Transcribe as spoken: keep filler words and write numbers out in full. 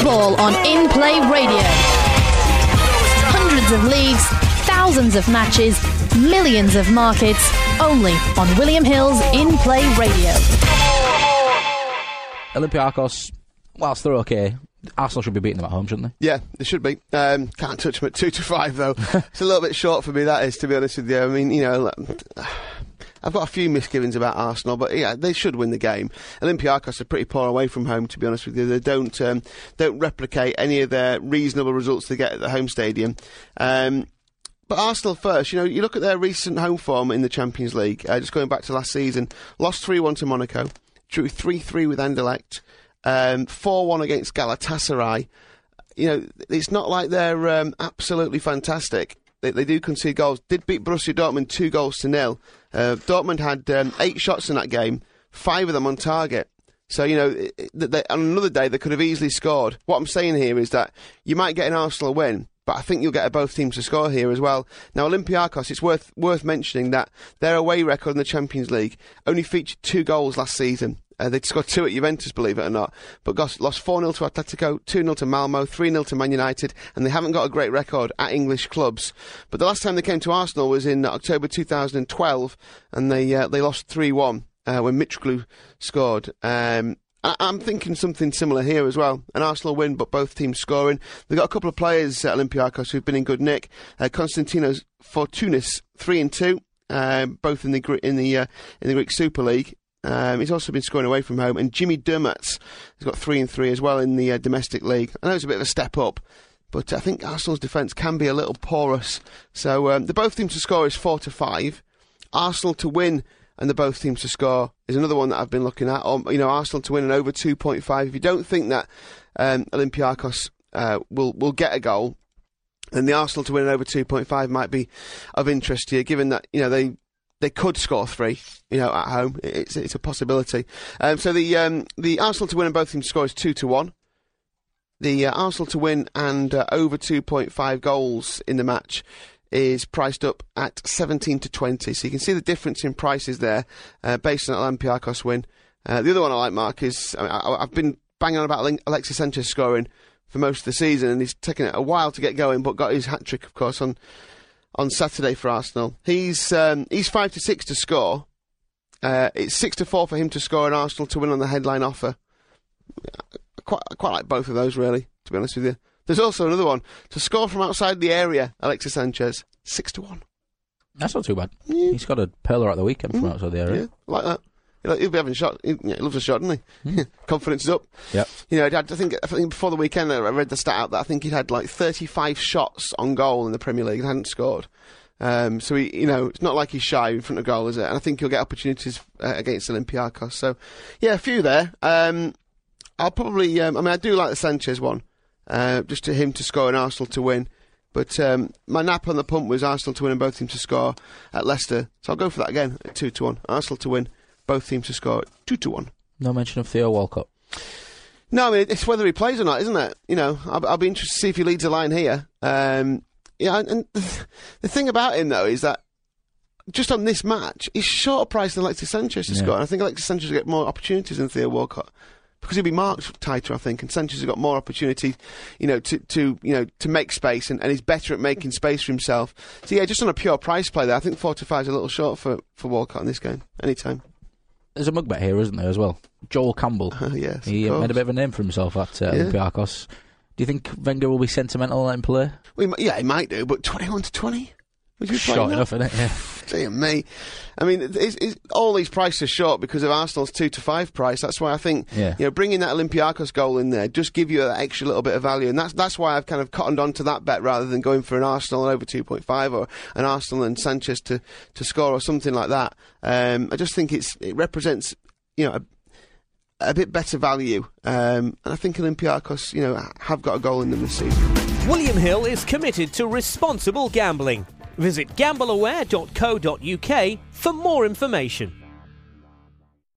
football on In Play Radio. Hundreds of leagues, thousands of matches, millions of markets, only on William Hill's In Play Radio. Olympiacos, whilst they're okay, Arsenal should be beating them at home, shouldn't they? Yeah, they should be. Um, can't touch them at two to five though. It's a little bit short for me, that is, to be honest with you. I mean, you know, I've got a few misgivings about Arsenal, but yeah, they should win the game. Olympiacos are pretty poor away from home, to be honest with you. They don't um, don't replicate any of their reasonable results they get at the home stadium. Um, But Arsenal first, you know, you look at their recent home form in the Champions League, uh, just going back to last season, lost three one to Monaco, drew three three with Anderlecht, um, four one against Galatasaray. You know, it's not like they're um, absolutely fantastic. They, they do concede goals. Did beat Borussia Dortmund two goals to nil. Uh, Dortmund had um, eight shots in that game, five of them on target. So, you know, it, it, they, on another day they could have easily scored. What I'm saying here is that you might get an Arsenal win, but I think you'll get both teams to score here as well. Now, Olympiacos, it's worth worth mentioning that their away record in the Champions League only featured two goals last season. Uh, they'd scored two at Juventus, believe it or not, but got, lost four nil to Atletico, two nil to Malmo, three nil to Man United, and they haven't got a great record at English clubs. But the last time they came to Arsenal was in October two thousand twelve, and they uh, they lost three one uh, when Mitroglou scored. Um, I- I'm thinking something similar here as well. An Arsenal win, but both teams scoring. They've got a couple of players at Olympiacos who've been in good nick. Uh, Konstantinos Fortounis, three and two, uh, both in the Gre- in the uh, in the Greek Super League. Um, he's also been scoring away from home, and Jimmy Durmaz has got three and three as well in the uh, domestic league. I know it's a bit of a step up, but I think Arsenal's defence can be a little porous. So um, the both teams to score is four to five. Arsenal to win and the both teams to score is another one that I've been looking at. Or, you know, Arsenal to win and over two point five. If you don't think that um, Olympiacos uh, will will get a goal, then the Arsenal to win and over two point five might be of interest to you, given that, you know, they. They could score three, you know, at home. It's it's a possibility. Um, so the um, the Arsenal to win and both teams to score is two to one. The uh, Arsenal to win and uh, over two point five goals in the match is priced up at seventeen to twenty. So you can see the difference in prices there, uh, based on that Olympiacos win. Uh, the other one I like, Mark, is I mean, I, I've been banging on about Alexis Sanchez scoring for most of the season, and he's taken it a while to get going, but got his hat trick, of course, on. on Saturday for Arsenal. He's um, he's five to six to score. Uh, it's six to four for him to score and Arsenal to win on the headline offer. I quite, I quite like both of those, really, to be honest with you. There's also another one. To score from outside the area, Alexis Sanchez, six to one. That's not too bad. Yeah. He's got a pearler at the weekend from Mm. outside the area. Yeah, like that. He'll, he'll be having a shot. He, yeah, he loves a shot, doesn't he? Mm. Confidence is up. Yep. You know, I think I think before the weekend I read the stat out that I think he'd had like thirty-five shots on goal in the Premier League and hadn't scored. Um, so he, you know, it's not like he's shy in front of goal, is it? And I think he'll get opportunities uh, against Olympiacos. So, yeah, a few there. Um, I'll probably. Um, I mean, I do like the Sanchez one, uh, just to him to score and Arsenal to win. But um, my nap on the pump was Arsenal to win and both teams to score at Leicester. So I'll go for that again at two to one. Arsenal to win, both teams to score at two to one. No mention of Theo Walcott. No, I mean, it's whether he plays or not, isn't it? You know, I'll, I'll be interested to see if he leads a line here. Um, yeah, and the, the thing about him, though, is that just on this match, he's shorter price than Alexis Sanchez to Yeah. score. And I think Alexis Sanchez will get more opportunities than Theo Walcott. Because he'll be marked tighter, I think, and Sanchez has got more opportunity, you know, to, to you know to make space, and, and he's better at making space for himself. So yeah, just on a pure price play there, I think four to five is a little short for, for Walcott in this game. Anytime. There's a mug bet here, isn't there, as well? Joel Campbell. Uh, yes, he of uh, course. made a bit of a name for himself at uh, Yeah. Olympiacos. Do you think Wenger will be sentimental and let him play? Well, he might- yeah, he might do, but twenty-one to twenty? Would you be playing Short that? enough, isn't it? Yeah. Dear me. I mean, it's, it's, all these prices are short because of Arsenal's two to five price. That's why I think, Yeah. you know, bringing that Olympiacos goal in there just give you that extra little bit of value. And that's that's why I've kind of cottoned on to that bet rather than going for an Arsenal over two point five or an Arsenal and Sanchez to, to score or something like that. Um, I just think it's it represents, you know, a, a bit better value. Um, and I think Olympiacos, you know, have got a goal in them this season. William Hill is committed to responsible gambling. Visit gamble aware dot co dot uk for more information.